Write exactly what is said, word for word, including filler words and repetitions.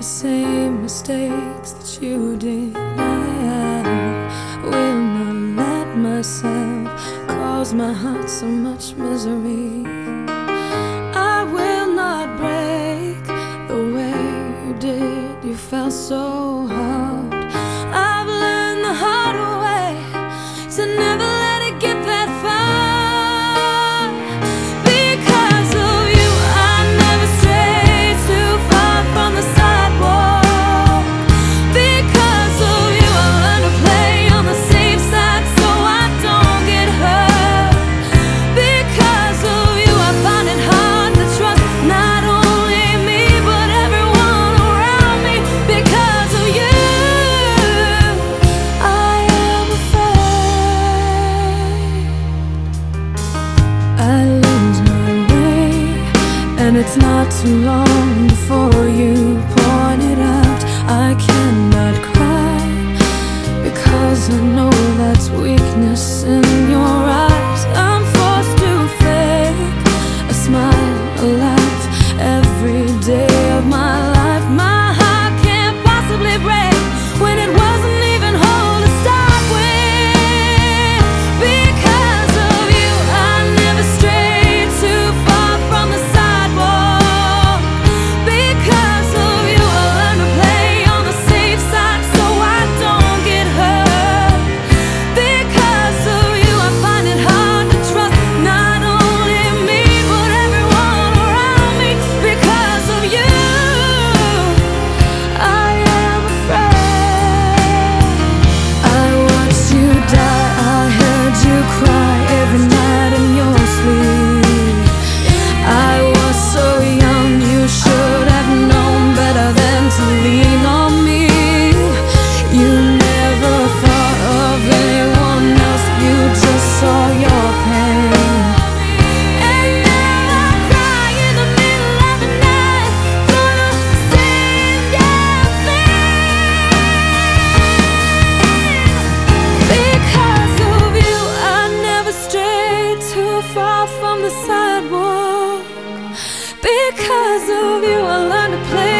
same mistakes that you did. I will not let myself cause my heart so much misery. I will not break the way you did. You fell so hard. I've learned the hard way to never let it get that far. Because of you, I never strayed too far from the sidewalk. Because of you, I learned to play on the safe side so I don't get hurt. Because of you, I find it hard to trust not only me but everyone around me. Because of you, I am afraid I lose my way, and it's not too long before you point it out. I cannot cry because I know that's weakness in your eyes. I'm forced to fake a smile, a laugh every day of my life. My heart can't possibly break when it wasn't even whole to start with. Because of you, I never strayed too far from the sidewalk. Because of you, I learned to play on the safe side so I don't get hurt. Because of you, I find it hard to trust not only me but everyone around me. Because of you, I am afraid. I watched you die, I heard you cry every night in your sleep. I was so young, you should have known better than to lean on me. You never thought of anyone else, you just saw your pain. And now I cry in the middle of the night for the same damn thing. Because of you, I never strayed too far from the sidewalk. Because of you, I learned to play